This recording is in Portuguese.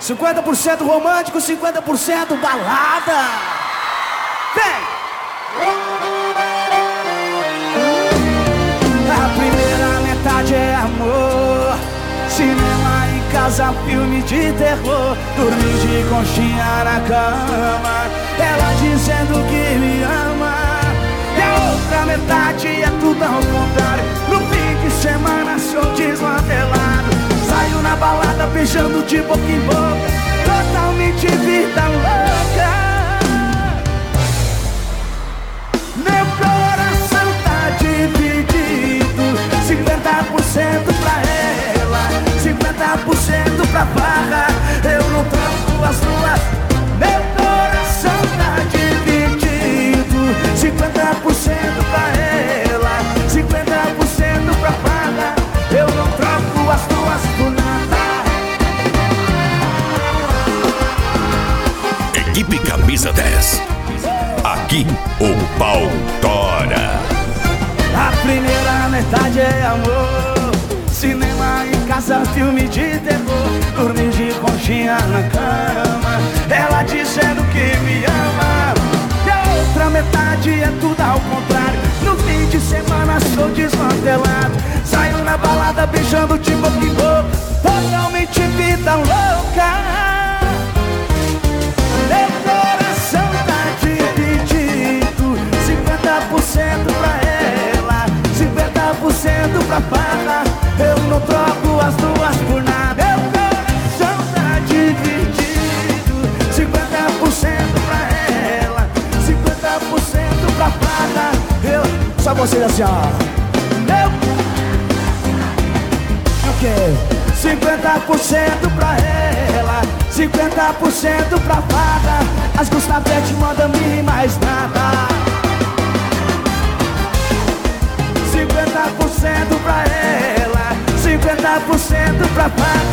50% romântico, 50% balada. Vem! A primeira metade é amor, cinema em casa, filme de terror, dormir de conchinha na cama, ela dizendo que me ama. E a outra metade é tudo ao contrário, no fim de semana sou desmantelado, saio na balada beijando de boca em boca, totalmente vida louca. Meu coração tá dividido, 50% pra ela, 50% pra farra, eu não troco as duas. Meu coração tá dividido, 50% pra ela, 50% pra farra, eu não troco as duas por nada. Equipe Camisa 10. Aqui o pau tora. A primeira metade é amor, cinema em casa, filme de terror, dormir de conchinha na cama, ela dizendo que me ama. E a outra metade é tudo ao contrário, no fim de semana sou desmantelado, saio na balada beijando de boca em boca, totalmente vida louca. Meu coração tá dividido, 50% pra ela, 50% pra farra, eu não troco as duas por nada. Meu coração tá dividido, 50% pra ela, 50% pra farra, eu... Só vocês assim, ó. Meu... O quê? 50% pra ela, 50% pra farra, as Gustavete mandam mim mais nada. 50% pra ela, 50% pra farra,